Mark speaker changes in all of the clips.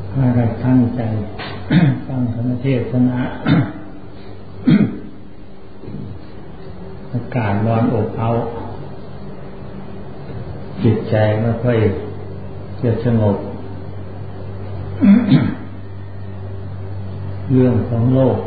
Speaker 1: พากันตั้งใจฟังธรรมเทศนาอากาศร้อนอบอ้าวจิตใจไม่ค่อยจะสงบเรื่องของโลก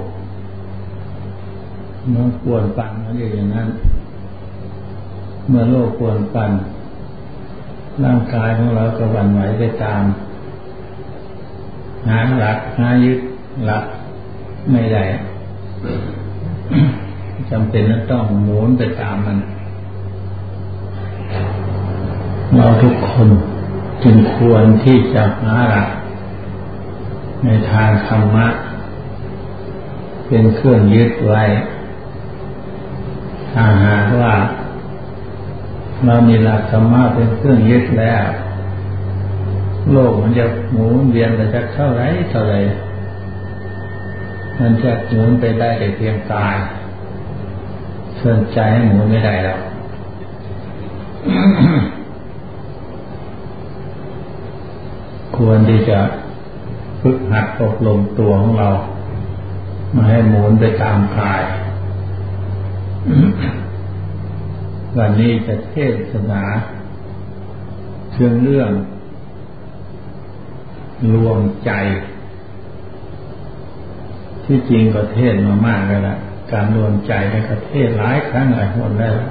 Speaker 1: มันปวนปั่นมันอย่างนั้นเมื่อโลกปวนปั่นร่างกายของเราก็หวั่นไหวไปตามหาหลักหายึดหลักไม่ได้จำเป็นต้องหมุนไปตามมันเราทุกคนจึงควรที่จะหาหลักในทางธรรมะเป็นเครื่องยึดไว้ถ้าหากว่าเรามีหลักธรรมะเป็นเครื่องยึดแล้วโลกมันจะหมุนเวียนไปจากเท่าไรมันจะหมุนไปได้แต่เพียงกายส่วนใจหมุนไม่ได้แล้ว ควรที่จะฝึกหัดอบรมตัวของเรามาให้หมุนไปตามกาย วันนี้จะเทศนาถึงเรื่องรวมใจที่จริงก็เทศมามากแล้วล่ะการรวมใจในประเทศหลายครั้งหลายหนแล้ว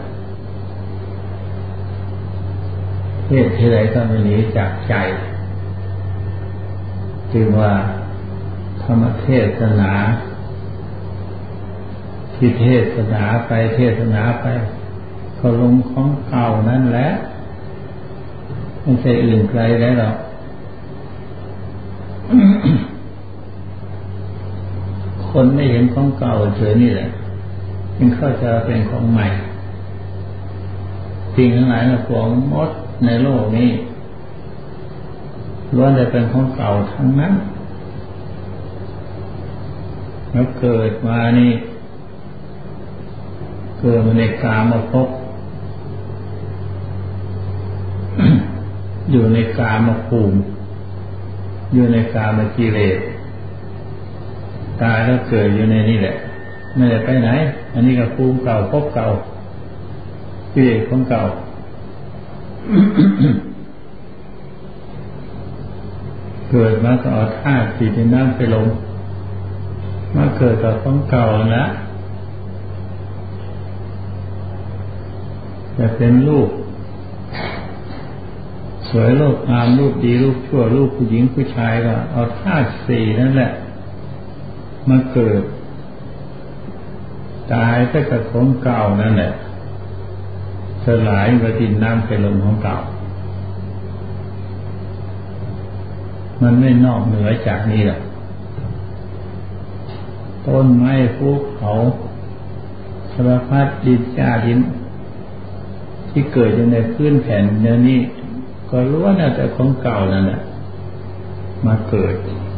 Speaker 1: เทศที่ไหนก็ไม่หนีจากใจจึงว่าธรรมเทศนาที่เทศนาไปเทศนาไปก็ลงของเก่านั่นแหละไม่ใช่อื่นไกลได้หรอก คนไม่เห็นของเก่าเฉยนี่แหละจึงเข้าใจเป็นของใหม่สิ่งทั้งหลายทั้งปวงหมดในโลกนี้ล้วนแต่เป็นของเก่าทั้งนั้นแล้วเกิดมานี่เกิดมาในกามภพ อยู่ในกามภูมิอยู่ในกามกิเลสตายแล้วเกิดอยู่ในนี่แหละไม่ได้ไปไหนอันนี้ก็ภูมิเก่าภพเก่ากิเลสของเก่า เกิดมาก็เอาธาตุสี่ดินน้ำไปลงมาเกิดกับของเก่านะจะเป็นรูปสวยรูปงามรูปดีรูปชั่วรูปผู้หญิงผู้ชายก็เอาธาตุสี่นั่นแหละมาเกิดตายไปกับของเก่านั่นแหละสลายไปดินน้ำไปลมของเก่ามันไม่นอกเหนือจากนี้หรอกต้นไม้ภูเขาสารพัดดินหญ้าดินที่เกิดอยู่ในพื้นแผ่นเนื้อนี้ก็รู้ว่าน่าจะของเก่านั่นแหละมาเกิด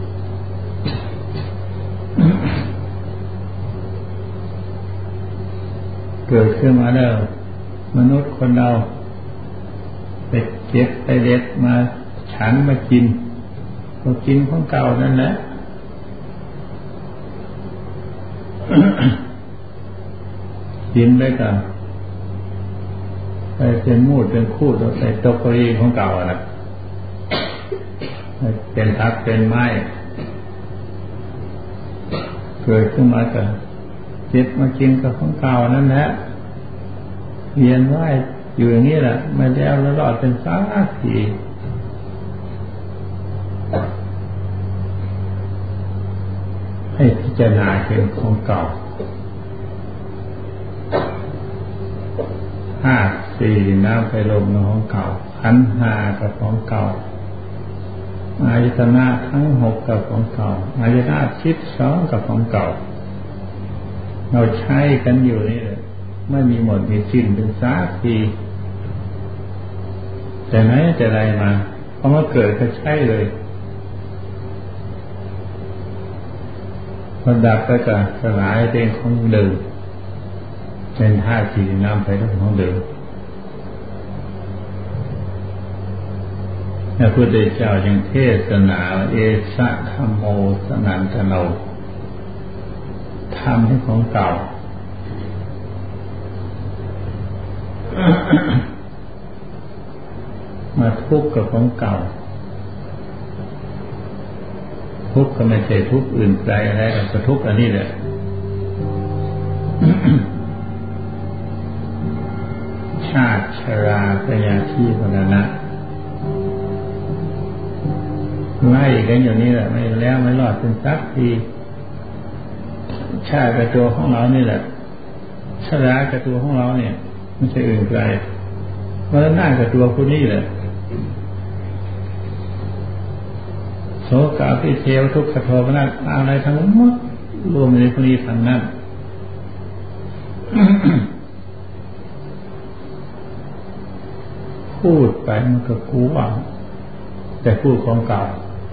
Speaker 1: เกิดขึ้นมาแล้วมนุษย์คนเราไปเก็บไปเด็ดมาฉันมากินก็กินของเก่านั่นแหละ กินไปกันไปเป็นมูดเป็นคูดใส่ตกกรีของเก่านะเป็นทักเป็นไม้เกิดขึ้นมากันเจ็บมากินกับของเก่านั่นแหละเวียนว่ายอยู่อย่างนี้แหละไม่ได้เอาแล้วรอดเป็นสักทีให้พิจารณาเห็นของเก่าธาตุสี่น้ำไฟลมของเก่าขันธ์ห้ากับของเก่าอายตนะทั้งหกกับของเก่าอายตนะ12กับของเก่าเราใช้กันอยู่นี่เลยไม่มีหมดมีสิ้นเป็นสักทีแต่ไหนแต่ไรมาพอมาเกิดก็ใช่เลยพอดับก็จะสลายเป็นของเดิมเป็นธาตุสี่น้ำไฟลมของเดิมพระพุทธเจ้ายังเทศนาเอสะธัมโมสนันทโนธรรมที่ของเก่ามาทุกข์กับของเก่าทุกข์ก็ไม่ใช่ทุกข์อื่นไกลอะไรก็ทุกข์อันนี้แหละชาติชราพยาธิมรณะไล่กันอยู่นี่แหละไม่แล้วไม่รอดเป็นสักทีชาติกับตัวของเรานี่แหละชรากับตัวของเราเนี่ยไม่ใช่อื่นไกลมรณะกับตัวคนนี้แหละโสกาภิเทวทุกขโทมนัสอะไรทั้งหมดรวมในคนนี้ทั้งนั้นพูดไปมันก็กลัวแต่พูดของเก่า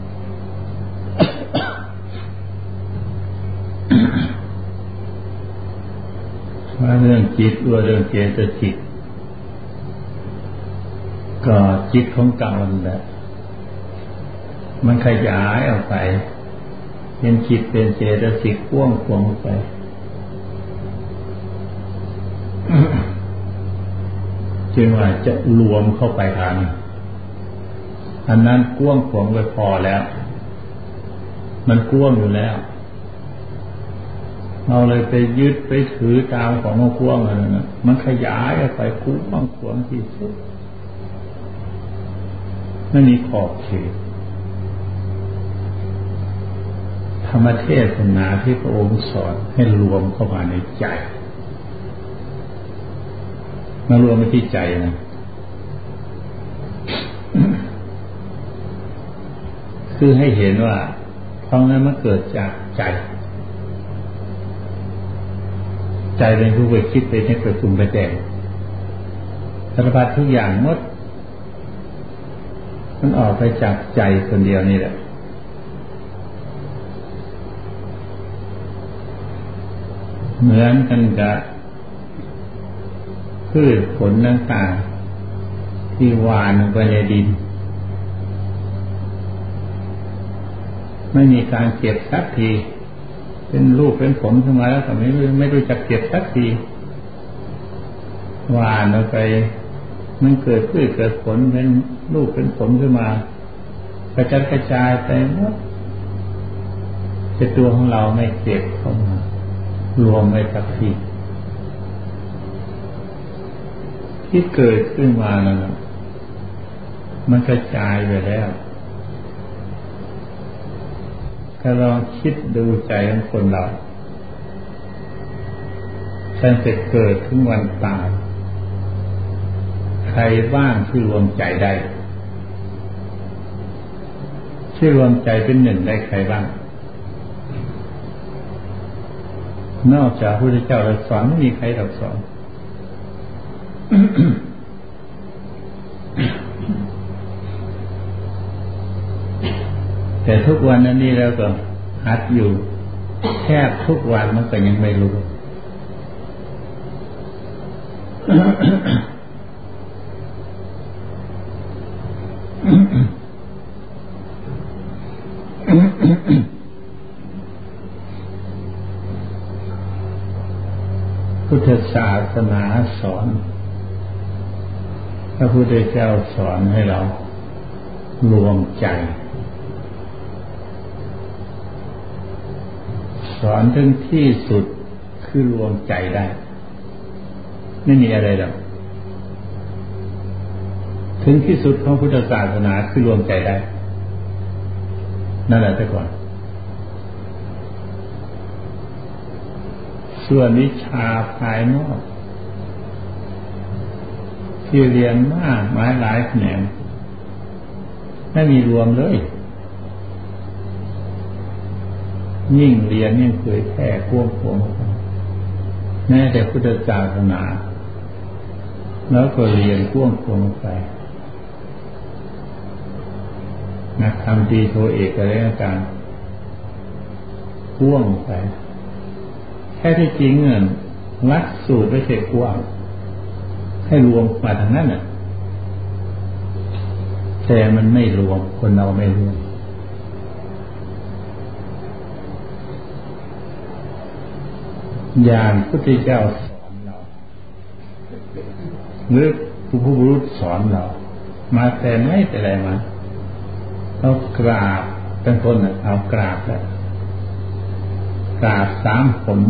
Speaker 1: ว่าเรื่องจิตเรื่องเจตสิกก็จิตของเก่านั่นแหละมันขยายออกไปเป็นจิตเป็นเจตสิกกว้างขวางไปจึงว่าจะรวมเข้าไปอันนั้นกว้างขวางไปพอแล้วมันกว้างอยู่แล้วเราเลยไปยึดไปถือตามของมันกว้างอะไรนั่นมันขยายออกไปกว้างขวางที่สุดไม่มีขอบเขตธรรมเทศนาที่พระองค์สอนให้รวมเข้ามาในใจมารวมไปที่ใจนะคือให้เห็นว่าเพราะนั้นมันเกิดจากใจเป็นผู้ไปคิดไปให้เกิดปรุงไปแต่งสารพัดทุกอย่างหมดมันออกไปจากใจคนเดียวนี่แหละเหมือนกันกับพืชผลต่างๆที่หว่านลงไปในดินไม่มีการเก็บสักทีเป็นรูปเป็นผลขึ้นมาแล้วแต่ไม่รู้จักเก็บสักทีหว่านลงไปมันเกิดพืชเกิดผลเป็นรูปเป็นผลขึ้นมากระจัดกระจายไปหมดแต่ตัวของเราไม่เก็บเข้ามารวมไว้สักทีที่เกิดขึ้นมานั่นมันกระจายไปแล้วก็ลองคิดดูใจของคนเราตั้งแต่เกิดถึงวันตายใครบ้างที่รวมใจได้ที่รวมใจเป็นหนึ่งได้ใครบ้างนอกจากพระพุทธเจ้าสอนไม่มีใครสอนแต่ทุกวันนี้เราก็หัดอยู่แทบทุกวันมันก็ยังไม่รู้พุทธศาสนาสอนพระพุทธเจ้าสอนให้เรารวมใจสอนถึงที่สุดคือรวมใจได้ไม่มีอะไรหรอกถึงที่สุดของพุทธศาสนาคือรวมใจได้นั่นแหละแต่ก่อนส่วนวิชาภายนอกที่เรียนมากหลายแขนงไม่มีรวมเลยยิ่งเรียนยิ่งเผยแพร่กว้างขวางแม้แต่พุทธศาสนาแล้วก็เรียนกว้างขวางไปนักธรรมตรีโทเอกอะไรต่างๆกว้างไปแค่ที่จริงหลักสูตรไม่ใช่กว้างให้รวมมาทางนั้นน่ะแแต่มันไม่รวมคนเราไม่รวมอย่างพระพุทธเจ้าสอนเราหรือผู้รู้สอนเรามาแต่ไหนแต่ไรมาเอากราบเป็นต้นเอากราบแล้วกราบ3 หน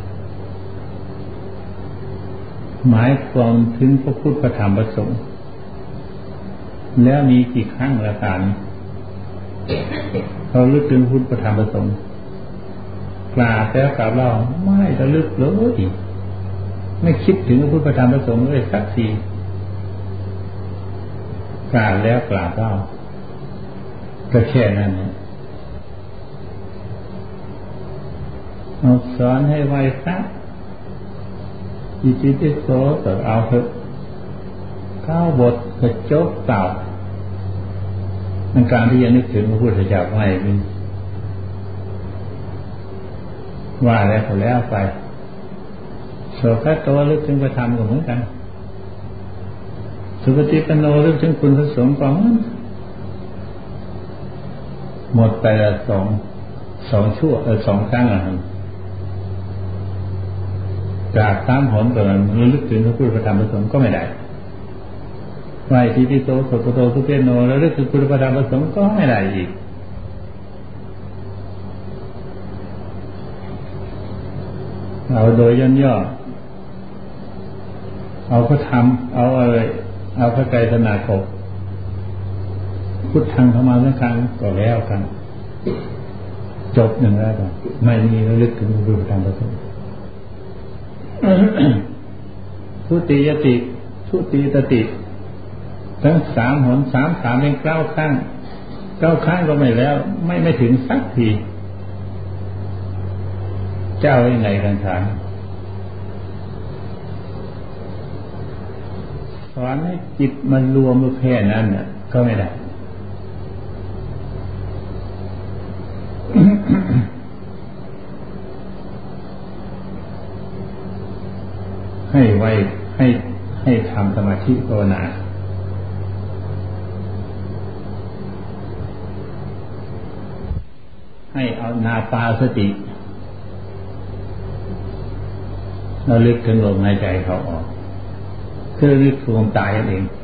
Speaker 1: หมายความถึงพระพุทธพระธรรมพระสงฆ์แล้วมีกี่ครั้งละกันเราลึกถึงพุทธพระธรรมพระสงฆ์กราบแล้วกราบเราไม่ระลึกเลยไม่คิดถึงพระพุทธพระธรรมพระสงฆ์เลยสักทีกราบแล้วกราบเราก็แค่นั้นนะเอาสอนให้ไวสักอิติปิโสก็เอาเถอะ9 บทก็จบเต่าในการที่จะนึกถึงพระพุทธเจ้าไม่มีว่าแล้วก็แล้วไปโสภะโตลึกถึงพระธรรมก็เหมือนกันสุปฏิปันโนลึกถึงคุณพระสงฆ์ก็หมดไปละ2 ชั่ว2 ครั้งนะครับจาก3 หนก่อนลึกถึงพระพุทธพระธรรมพระสงฆ์ก็ไม่ได้ไหวทีที่โตสุปโตสุเปโนแล้วลึกถึงพุทธพระธรรมพระสงฆ์ก็ไม่ได้อีกเอาโดยย่อเอาพระธรรมเอาอะไรเอาพระไตรสนาคมพุทธังธรรมังสังฆังก็แล้วกันจบหนึ่งแล้วกันไม่มีระลึกถึงพระพุทธพระธรรมพระสงฆ์ทุติยติทุติตติทั้ง3 หน3 3เป็น9 ครั้ง9 ครั้งก็ไม่แล้วไม่ถึงสักทีเจ้ายังไงกันฐานสอนให้จิตมันรวมแค่นั้นน่ะก็ไม่ได้ ให้ไว้ให้ทำสมาธิภาวนาให้เอานาปาสติเราลึกถึงลมหายใจเขาออกคือลึกถึงความตายนั่นเอง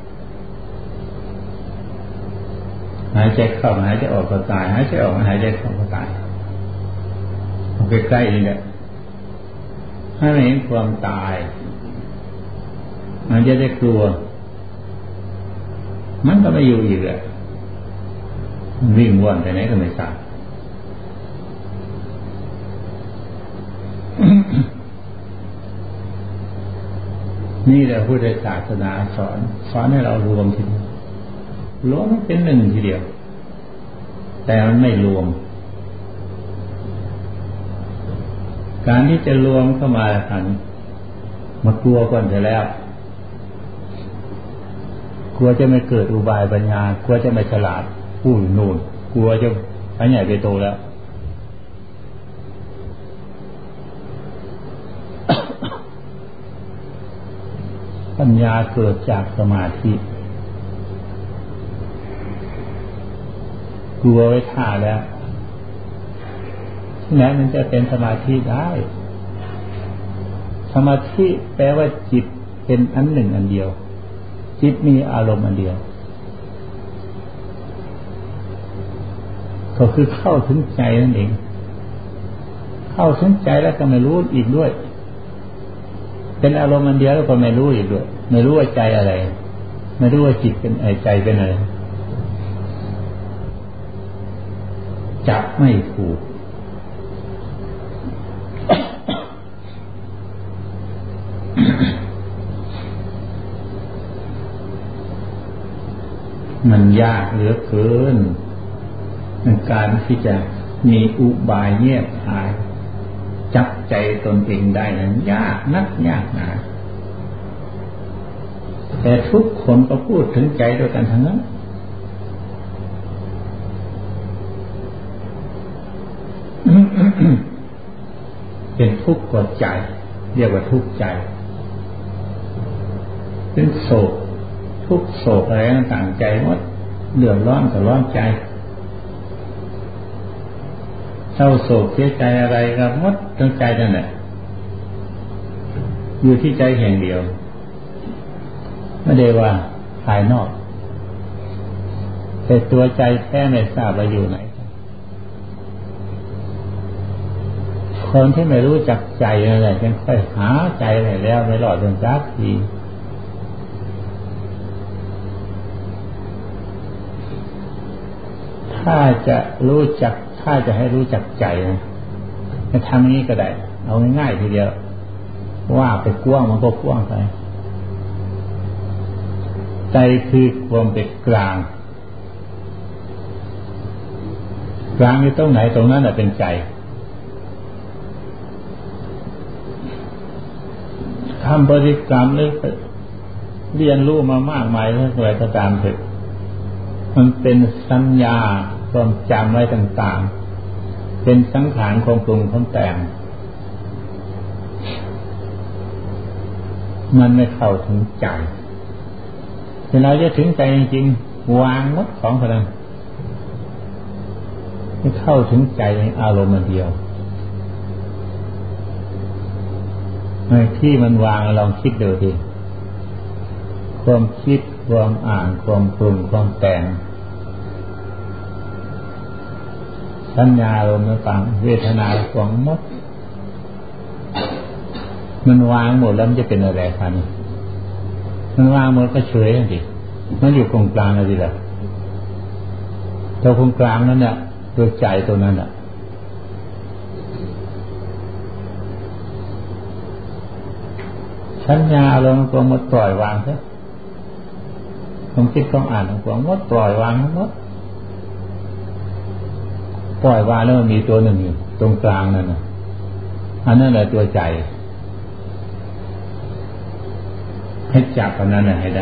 Speaker 1: หายใจเข้าหายใจออกก็ตายหายใจออกหายใจเข้าก็ตายเอาใกล้ๆนี่แหละให้เห็นความตายมันจะได้กลัวมันก็ไม่อยู่อีกแหละวิ่งว่อนไปไหนก็ไม่ทราบนี่แหละพุทธศาสนาสอนให้เรารวมทีเดียวรวมเป็นหนึ่งทีเดียวแต่มันไม่รวมการที่จะรวมเข้ามาทันมากลัวก่อนเสร็จแล้วกลัวจะไม่เกิดอุบายปัญญากลัวจะไม่ฉลาดผู้นู่นกลัวจะไปใหญ่ไปโตแล้วปัญญาเกิดจากสมาธิกลัวไว้ท่าแล้วที่ไหนมันจะเป็นสมาธิได้สมาธิแปลว่าจิตเป็นอันหนึ่งอันเดียวจิตมีอารมณ์อันเดียวก็คือเข้าถึงใจนั่นเองเข้าถึงใจแล้วก็ไม่รู้อีกด้วยเป็นอารมณ์อันเดียวแล้วก็ไม่รู้อีกด้วยไม่รู้ว่าใจอะไรไม่รู้ว่าจิตเป็นใจเป็นอะไรจับไม่ถูกมันยากเหลือเกินในการที่จะมีอุบายแยกหายจับใจตนเองได้นั้นยากนักยากหนาแต่ทุกคนก็พูดถึงใจด้วยกันทั้งนั้นเป็นทุกข์กดใจเรียกว่าทุกข์ใจเป็นโศกทุกข์โศกอะไรต่างๆใจหมดเดือดร้อนก็ร้อนใจเศร้าโศกเสียใจอะไรก็หมดทั้งใจนั่นแหละอยู่ที่ใจแห่งเดียวไม่ได้ว่าภายนอกแต่ตัวใจแท้ไม่ทราบว่าอยู่ไหนคนที่ไม่รู้จักใจนั่นแหละจึงค่อยหาใจไปแล้วไม่รอดจนจักทีถ้าจะให้รู้จักใจนะจะทำอย่างนี้ก็ได้เอาง่ายๆทีเดียวว่าไปกว้างมันก็กว้างไปใจคือความเป็นกลางกลางอยู่ตรงไหนตรงนั้นแหละเป็นใจทำบริกรรมเลยเรียนรู้มามากมายเท่าไรก็ตามเถอะมันเป็นสัญญาความจำไว้ต่างๆเป็นสังขารของปรุงของแต่งมันไม่เข้าถึงใจเวลาจะถึงใจจริงๆวางหมดของพลังไม่เข้าถึงใจอารมณ์เดียวที่มันวางลองคิดดูดิความคิดความอ่านความปรุงความแต่งสัญญาอารมณ์ต่างๆเวทนาความหมดมันวางหมดแล้วมันจะเป็นอะไรคะนี่มันวางหมดก็เฉยสิมันอยู่ตรงกลางอะไรล่ะตัวตรงกลางนั้นเนี่ยตัวใจตัวนั้นอ่ะสัญญาอารมณ์ความหมดปล่อยวางซะความคิดความอ่านความหมดปล่อยวางทั้งหมดปล่อยวางแล้วมันมีตัวหนึ่งอยู่ตรงกลางนั่นน่ะอันนั้นแหละตัวใจให้จับอันนั้นน่ะให้ได้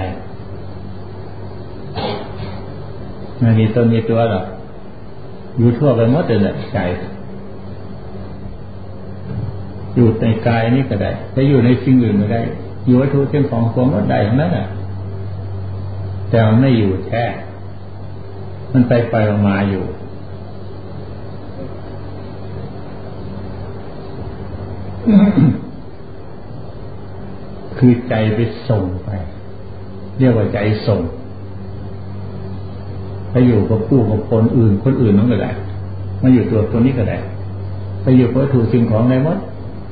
Speaker 1: ไม่มีต้นมีตัวหรอกอยู่ทั่วไปหมดเลยแหละใจอยู่ในกายนี่ก็ได้แต่อยู่ในสิ่งอื่นก็ได้อยู่วัตถุสิ่งของความหมดได้ทั้งนั้นน่ะแต่มันไม่อยู่แท้มันไปมาอยู่คือใจไปส่งไปเรียกว่าใจส่งไปอยู่กับผู้กับคนอื่นนั่นก็ได้มาอยู่ตัวนี้ก็ได้ไปอยู่กับวัตถุสิ่งของอะไรหมด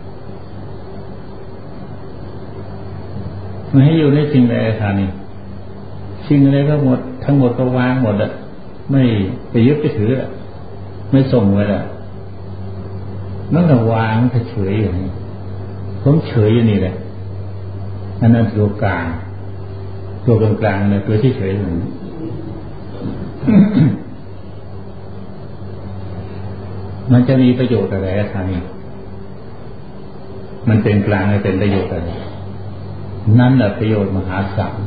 Speaker 1: มันให้อยู่ในสิ่งใดฐานนี้สิ่งอะไรก็หมดทั้งหมดก็วางหมดอ่ะไม่ไปยึดไปถืออ่ะไม่ส่งไว้อ่ะมันก็วางเฉยอยู่นี่ผมเฉยอยู่นี่แหละอันนั้นตัวกลางตัวกลางๆนะตัวที่เฉยอยู่มันจะมีประโยชน์อะไรท่านี้มันเป็นกลางเป็นประโยชน์อะไรนั่นแหละประโยชน์มหาศาล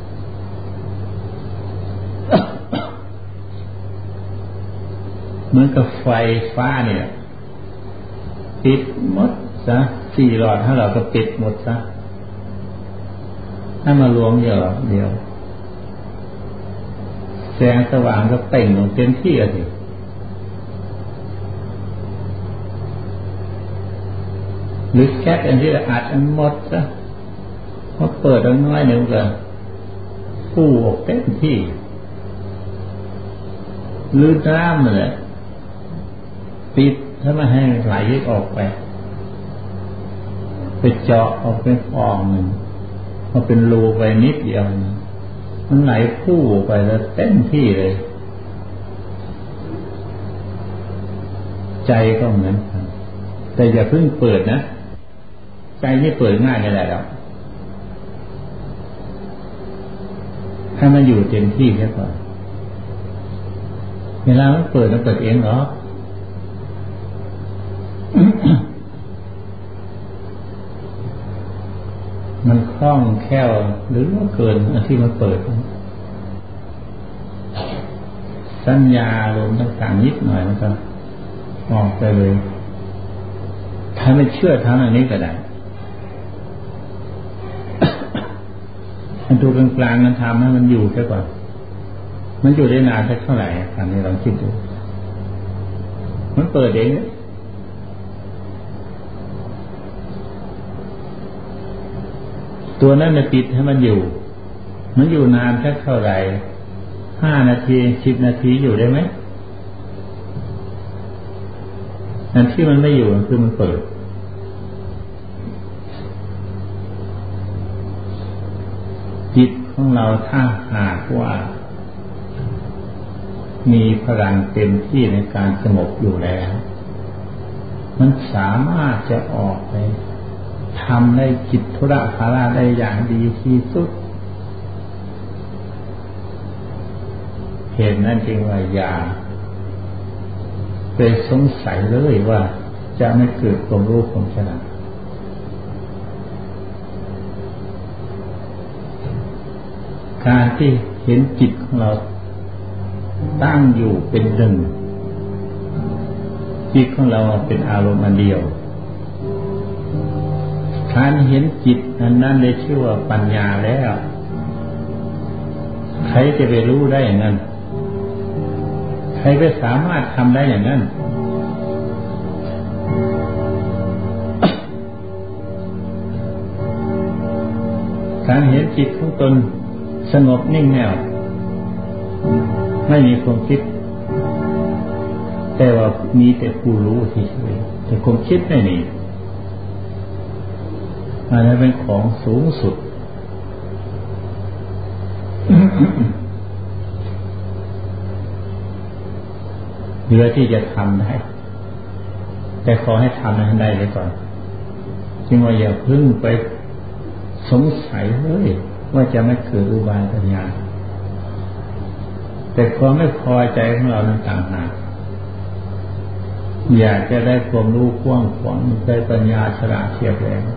Speaker 1: เหมือนกับไฟฟ้าเนี่ยปิดหมดซะ4 หลอด5 หลอดก็ปิดหมดซะถ้ามารวมเดียวแสงสว่างก็เต่งลงเต็มที่อ่ะสิหรือแก๊สอันที่อัดมันหมดซะพอเปิดน้อยหนึ่งก็ฟูออกเต็มที่หรือน้ำนั่นแหละปิดถ้าไม่ให้ไหลออกไปเจาะออกเป็นฟองหนึ่งพอเป็นรูไปนิดเดียวมันไหลพุ่งไปแล้วเต็มที่เลยใจก็เหมือนกันแต่อย่าเพิ่งเปิดนะใจไม่เปิดง่ายไม่ได้หรอกให้มันอยู่เต็มที่แค่ก่อนเวลามันเปิดเองหรอมันคล่องแคล่วหรือว่าเกินอันที่มันเปิดสัญญาลมต่างๆนิดหน่อยมันก็ออกไปเลยถ้าไม่เชื่อทางอันนี้ก็ได้อันตัวกลางๆนั้นทำให้มันอยู่แค่ก่อนมันอยู่ได้นานสักเท่าไหร่อันนี้ลองคิดดูมันเปิดเองตัวนั้นปิดให้มันอยู่มันอยู่นานสักเท่าไหร่5 นาที10 นาทีอยู่ได้ไหมอันที่มันไม่อยู่คือมันเปิดจิตของเราถ้าหากว่ามีพลังเต็มที่ในการสงบอยู่แล้วมันสามารถจะออกไปทำได้กิจธุระภาระได้อย่างดีที่สุดเหตุนั้นจึงว่าอย่าไปสงสัยเลยว่าจะไม่เกิดความรู้ความฉลาดการที่เห็นจิตของเราตั้งอยู่เป็นหนึ่งจิตของเราเป็นอารมณ์อันเดียวการเห็นจิตนั้นได้ชื่อว่าปัญญาแล้วใครจะไปรู้ได้อย่างนั้นใครไปสามารถทำได้อย่างนั้นการเห็นจิตของตนสงบนิ่งแน่วไม่มีความคิดแต่ว่ามีแต่ผู้รู้เฉยๆแต่ความคิดไม่มีอันนั้นเป็นของสูงสุด เหลือที่จะทำได้แต่ขอให้ทำให้ได้เลยก่อนจึงว่าอย่าพึ่งไปสงสัยเลยว่าจะไม่เกิดอุบายปัญญาแต่ความไม่พอใจของเรานั้นต่างหากอยากจะได้ความรู้กว้างขวางได้ปัญญาฉลาดเฉียบแหลม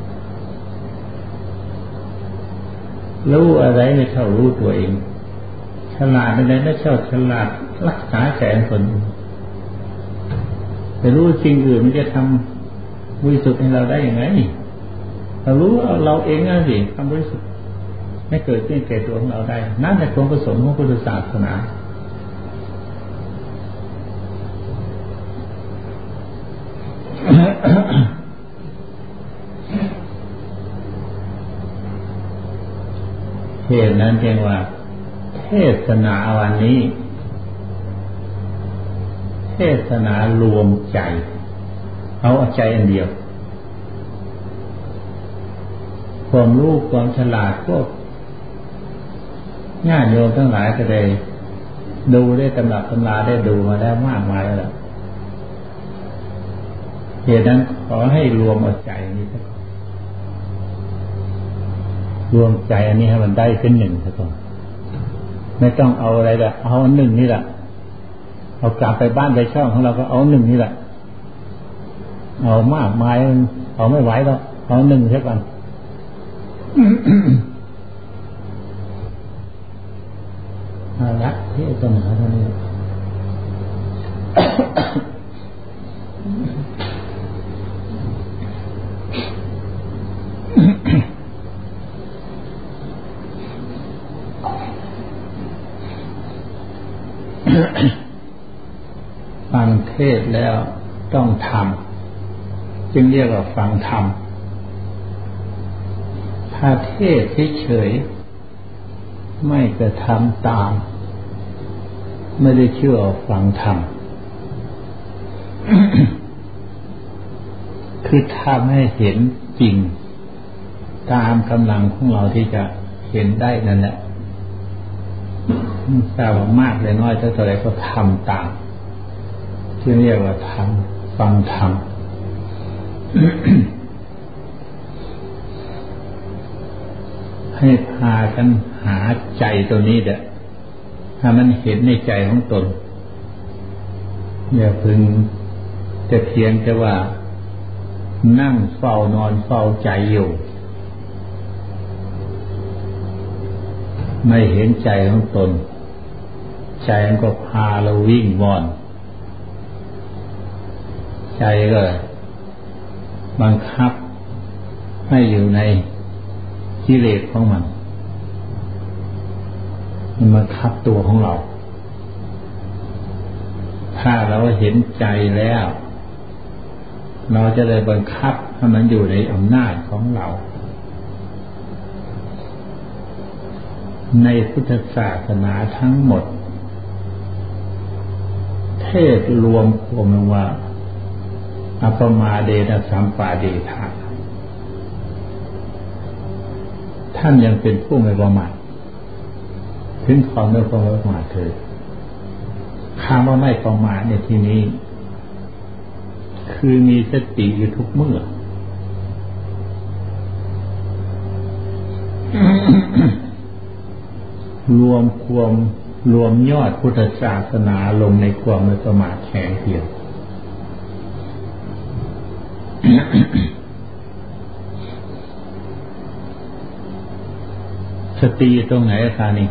Speaker 1: รู้อะไรไม่เท่ารู้ตัวเองฉลาดอะไรไม่เท่าฉลาดรักษาแสนคนแต่รู้สิ่งอื่นมันจะทำบริสุทธิ์ให้เราได้อย่างไรเรารู้เราเองนั่นสิทำบริสุทธิ์ไม่เกิดขึ้นแก่ตัวของเราได้นั่นแหละความประสงค์ของพุทธศาสนาเหตุนั้นเองว่าเทศนาวันนี้เทศนารวมใจเอาใจอันเดียวความรู้ความฉลาดพวกญาติโยมทั้งหลายก็ได้ดูได้ตำรับตำราได้ดูมาแล้วมากมายแล้วเหตุนั้นขอให้รวมเอาใจนี้สักรวมใจอันนี้ให้มันได้เป็นหนึ่งสักก่อนไม่ต้องเอาอะไรละเอาหนึ่งนี่แหละเอากลับไปบ้านไปช่องของเราก็เอาหนึ่งนี่แหละเอามากมายเอาไม่ไหวแล้วเอาหนึ่งสักก่อนเอาละเทศนาเท่านี้ฟังเทศแล้วต้องทำจึงเรียกว่าฟังธรรมถ้าเทศเฉยๆไม่กระทำตามไม่ได้เชื่อฟังธรรม คือทำให้เห็นจริงตามกำลังของเราที่จะเห็นได้นั่นแหละทราบว่ามากเลยน้อยเท่าไรก็ทำตามที่เรียกว่าทำฟังธรรม ให้พากันหาใจตัวนี้เด้อถ้ามันเห็นในใจของตนอย่าพึงจะเพียงแต่ว่านั่งเฝ้านอนเฝ้าใจอยู่ไม่เห็นใจของตนใจมันก็พาเราวิ่งว่อนใจก็บังคับให้อยู่ในกิเลสของมันมันบังคับตัวของเราถ้าเราเห็นใจแล้วเราจะได้บังคับให้มันอยู่ในอำนาจของเราในพุทธศาสนาทั้งหมดเทศรวมความว่าอัปปมาเดนะสัมปาเดธาท่านยังเป็นผู้ไม่ประมาทถึงความไม่ประมาทเถิดคำว่าไม่ประมาทในที่นี้คือมีสติอยู่ทุกเมื่อ รวมยอดพุทธศาสนาลงในความไม่ประมาทแข็งเพียง สติตรงไหนคะนี่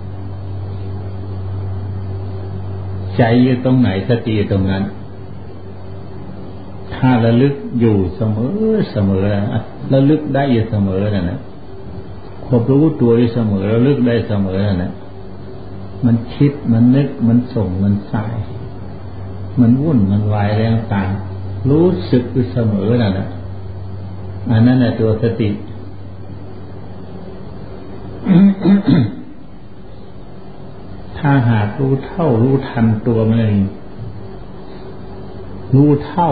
Speaker 1: ใจอยู่ตรงไหนสติตรงนั้นถ้าระลึกอยู่เสมอระลึกได้อยู่เสมอนั่นนะควบรู้ตัวอยู่เสมอระลึกได้เสมอนั่นนะมันคิดมันนึกมันส่งมันสายมันวุ่นมันวายอะไรต่างๆรู้สึกอยู่เสมอนั่นนะอันนั้นแหละตัวสติ ถ้าหากรู้เท่ารู้ทันตัวมันเองรู้เท่า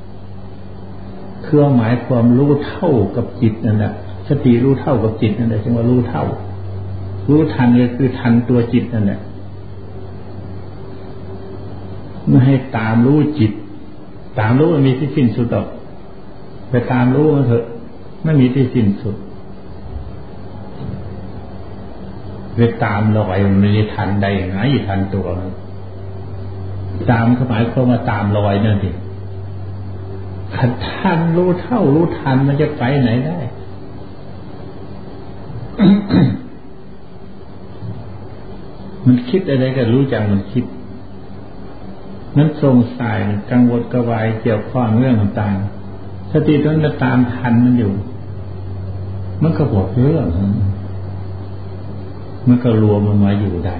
Speaker 1: คือหมายความรู้เท่ากับจิตนั่นแหละสติรู้เท่ากับจิตนั่นแหละจึงว่ารู้เท่ารู้ทันก็คือทันตัวจิตนั่นแหละไม่ให้ตามรู้จิตตามรู้มันมีที่สิ้นสุดหรอกไปตามรู้มันเถอะไม่มีที่สิ้นสุดไปตามลอยมันไม่ได้ทันได้ยังไงทันตัวตามหมายความว่าตามลอยนั่นสิขันทันรู้เท่ารู้ทันมันจะไปไหนได้ มันคิดอะไรก็รู้จักมันคิดนั้นสงสัยกังวลกระวายเกี่ยวข้องเรื่องต่างๆสติตอนนั้นตามทันมันอยู่มันก็หมดเรื่องมันก็รวมมันมาอยู่ได้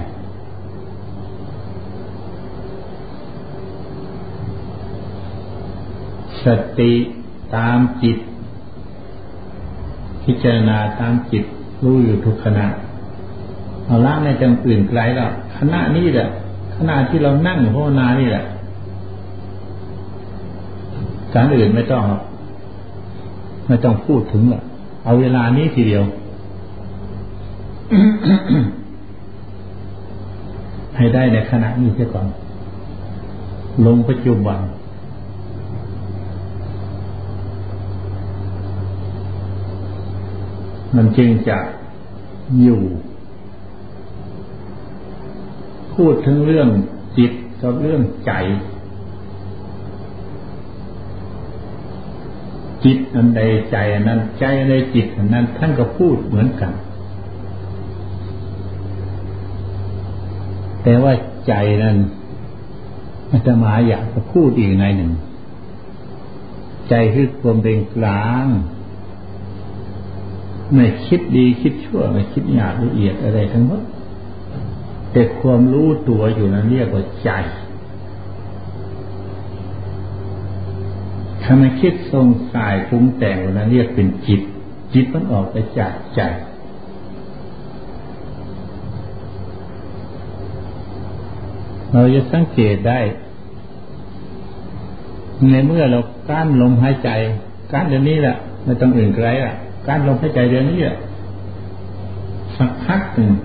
Speaker 1: สติตามจิตพิจารณาตามจิตรู้อยู่ทุกขณะเอาละในจังอื่นไกลแล้วขณะนี้แหละขณะที่เรานั่งภาวนานี่แหละการอื่นไม่ต้องพูดถึงหรอกเอาเวลานี้ทีเดียว ให้ได้ในขณะนี้เสียก่อนลงปัจจุบันมันจึงจะอยู่พูดถึงเรื่องจิตกับเรื่องใจจิตอันใดใจอันนั้นใจอันใดจิตอันนั้นท่านก็พูดเหมือนกันแต่ว่าใจนั้นอาตมาอยากจะพูดอีกในหนึ่งใจคือความเป็นกลางไม่คิดดีคิดชั่วไม่คิดหยาบละเอียดอะไรทั้งหมดแต่ความรู้ตัวอยู่นั้นเรียกว่าใจถ้ามันคิดทรงสายปรุงแต่งนั้นเรียกเป็นจิตจิตมันออกไปจากใจเราจะสังเกตได้ในเมื่อเรากั้นลมหายใจกั้นเดี๋ยวนี้แหละไม่ต้องอื่นไกลอ่ะกั้นลมหายใจเดี๋ยวนี้อ่ะสักพักหนึ่ง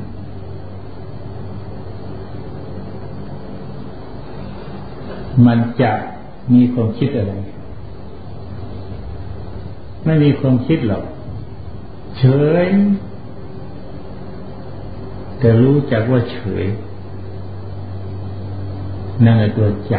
Speaker 1: มันจะมีความคิดอะไรไม่มีความคิดหรอกเฉยแต่รู้จักว่าเฉยนั่นแหละตัวใจ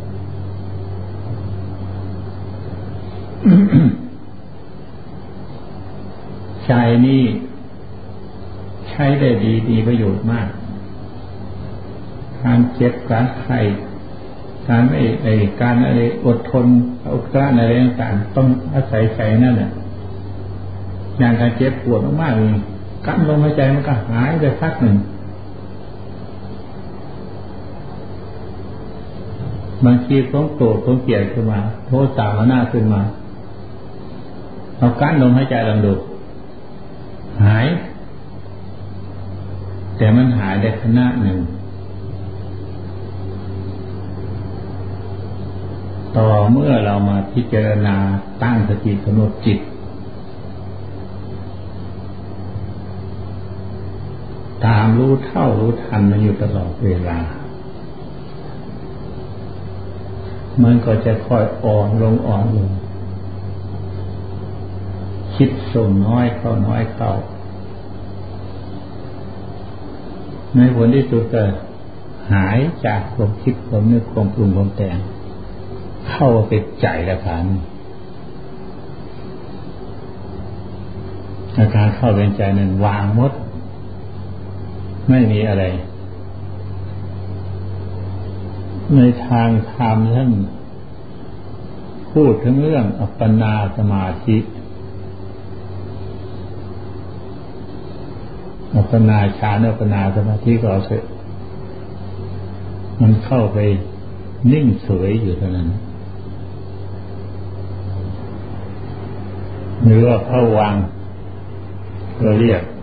Speaker 1: ใจนี่ใช้ได้ดีมีประโยชน์มากการเจ็บการไข้การการอะไรอดทนเอากลั้นอะไรต่างๆต้องอาศัยใจนั่นแหละอย่างการเจ็บปวดมากๆเลยกั้นลมหายใจมันก็หายไปพักหนึ่งบางทีความโกรธความเกลียดขึ้นมาโทสะมาหน้าขึ้นมาเอากั้นลมหายใจลองดูหายแต่มันหายได้ขณะหนึ่งต่อเมื่อเรามาพิจารณาตั้งสติกำหนดจิตตามรู้เท่ารู้ทันมันอยู่ตลอดเวลามันก็จะค่อยอ่อนลงอ่อนลงคิดส่งน้อยเข้าน้อยเข้าในผลที่สุดก็หายจากความคิดความนึกความปรุงความแต่งเข้าไปใจละกันอาการเข้าเป็นใจนั้นวางหมดไม่มีอะไรในทางธรรมท่านพูดถึงเรื่องอัปปนาสมาธิอัปปนาฌานอัปปนาสมาธิก็เอาเถอะมันเข้าไปนิ่งเฉยอยู่เท่านั้นหรือว่าเข้าวางก็เรียก